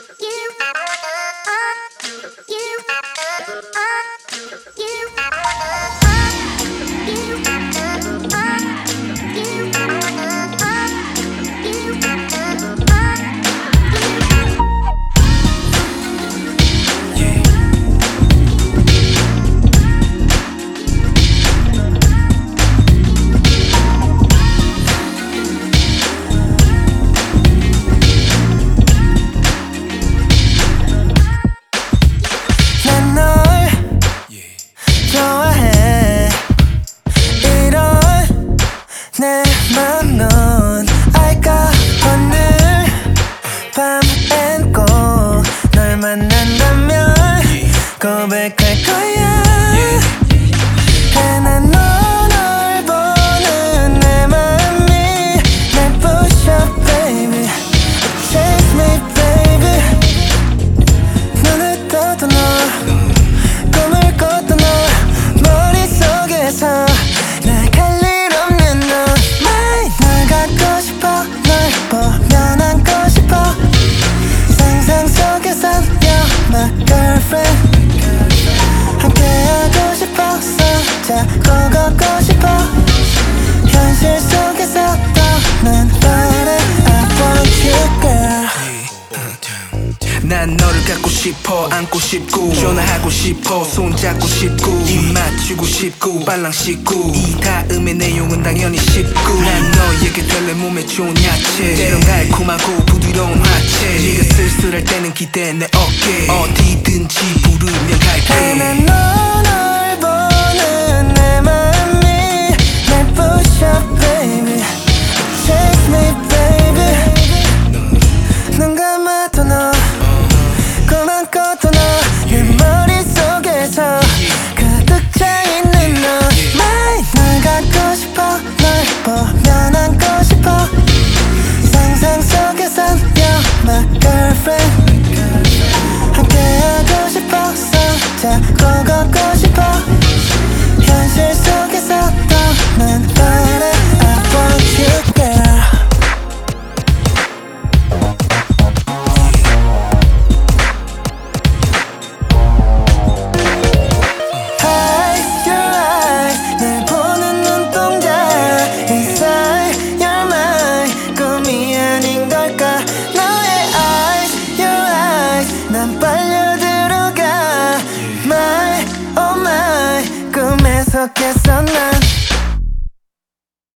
내 맘 넌 알까 오늘 밤엔 꼭 널 만난다면 고백할 거야 난 널 보는 내 맘이 날 부셔 baby Chase me baby 눈을 떠도 너 꿈을 꿔도 너 머릿속에서 보면 안고 싶어 상상 속에서 You're my girlfriend 함께하고 싶어서 자꾸 걷고 싶어 현실 속에서도 난 바래 I want you girl 난 너를 갖고 싶어 안고 싶고 전화하고 싶어 손잡고 싶고 입 맞추고 싶고 발랑 씻고 이 다음의 내용은 당연히 쉽고 난 너에게 될래 몸에 좋은 야채 때론 달콤하고 부드러운 화채 네가 쓸쓸할 때는 기대 내 어깨 어디든지 부르면 갈게 난 널 보는 내 맘이 날 부셔 baby Chase me